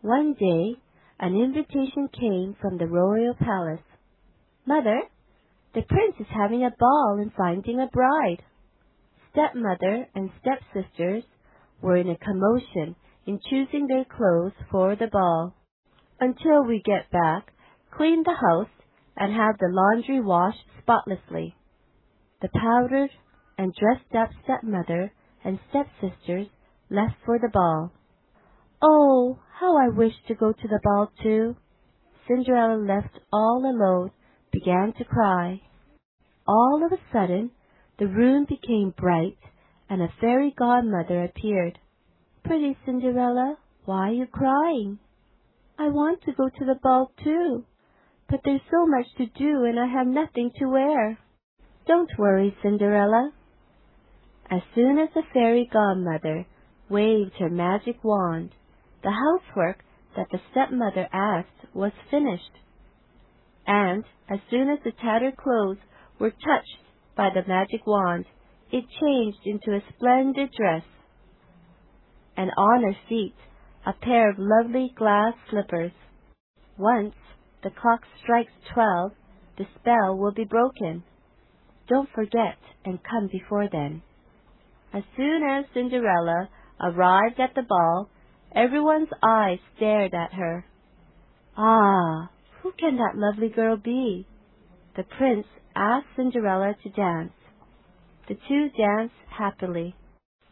One day, an invitation came from the royal palace. "Mother, the prince is having a ball and finding a bride." Stepmother and stepsisters were in a commotion in choosing their clothes for the ball. "Until we get back, clean the house and have the laundry washed spotlessly." The powdered and dressed-up stepmother and stepsisters left for the ball. "Oh, how I wish to go to the ball too!" Cinderella, left all alone, began to cry. All of a sudden, the room became bright, and a fairy godmother appeared. "Pretty Cinderella, why are you crying?" "I want to go to the ball too, but there's so much to do and I have nothing to wear." "Don't worry, Cinderella." As soon as the fairy godmother waved her magic wand, the housework that the stepmother asked was finished. And as soon as the tattered clothes were touched by the magic wand, it changed into a splendid dress, and on her feet a pair of lovely glass slippers. Once the clock strikes 12, the spell will be broken. Don't forget and come before then. As soon as Cinderella arrived at the ball, everyone's eyes stared at her. "Ah, who can that lovely girl be?" The prince asked Cinderella to dance. The two danced happily.